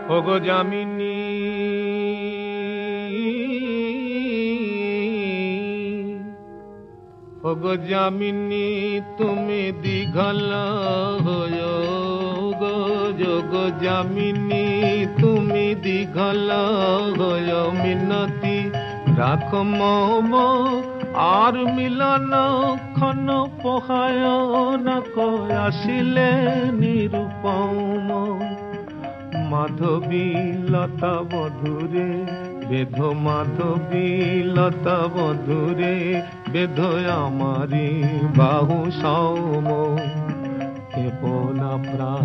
ওগো যামিনী ওগো যামিনী তুমি দীঘল হয় গো যোগো যামিনী তুমি দীঘল হয় মিনতি রাখ মম আর মিলন ক্ষণ পোহায় না কয় আসিলে নিরুপম মাধবী লতা বধুরে বেধ মাধবী লতা বধুরে বেধ আমারি বাহু সম কেপনা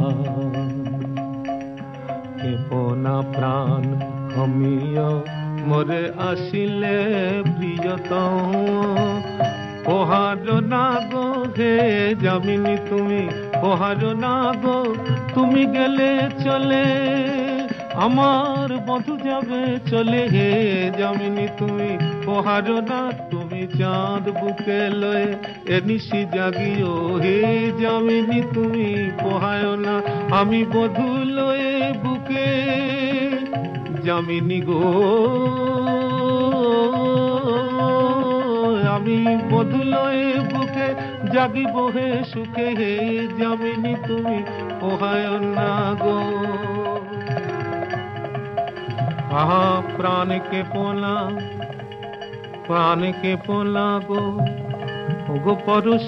প্রাণ ক্ষমিয় মোরে আসিলে প্রিয়তম পোহার না গো হে যামিনী তুমি পোহার না গো তুমি গেলে চলে আমার বধু যাবে চলে হে যামিনী তুমি পোহার না তুমি চাঁদ বুকে লয়ে এনিশি জাগিও হে যামিনী তুমি পোহায় না আমি বধু লয়ে বুকে যামিনী গো আমি বধু লয়ে বুকে জাগিব হে সুখে হে যামিনী তুমি পোহায় না গো আহা প্রাণ কে পোলা গো ওগো পরশ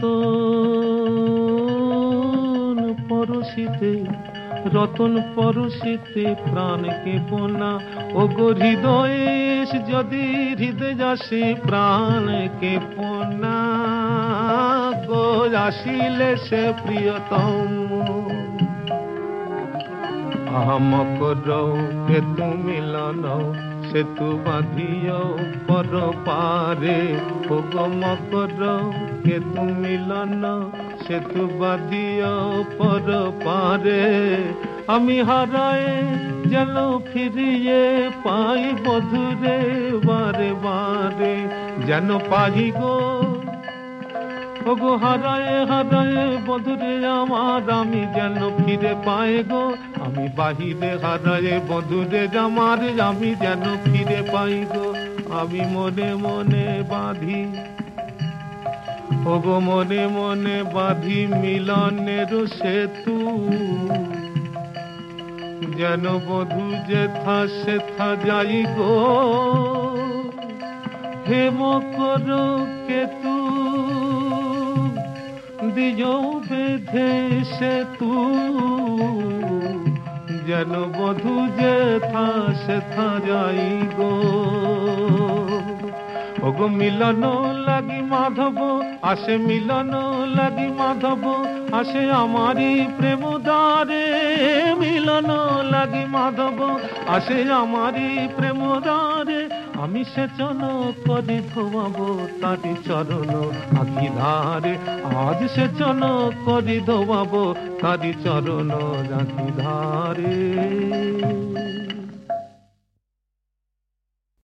রতন পরশিতে প্রাণ কে পোনা ওগো হৃদয়ে যদি হৃদয় যাসে প্রাণ কে পোনা গো আসিলে সে প্রিয়তম মকর কেতু মিলন সেতু বাঁধিও পর পারে ওগো মকর কেতু মিলন সেতু বাঁধিও পর পারে আমি হারায়ে যেন ফিরিয়ে পাই বধুরে বারে বারে যেন পাই গো ওগো হারায়ে বধুরে আমার আমি যেন ফিরে পাই গো আমি বাহিরে হারায়ে বধুরে আমার আমি যেন ফিরে পাই গো আমি মনে মনে বাঁধি ওগো মনে মনে বাঁধি মিলনের সেতু যেন বধু যেথা সেথা যাই গো হে মকর কেতু দিও বেঁধে সেতু যেন বধু যেথা সেথা যাই গো ওগো মিলন লাগি মাধব আসে মিলন লাগি মাধব আসে আমারি প্রেম দ্বারে মিলন লাগি মাধব আসে আমারি প্রেম দ্বারে আমি সেচন করি ধোয়াবো তারি চরণ আখি ধারে আজ সেচন করি ধোয়াবো তারি চরণ আখি ধারে।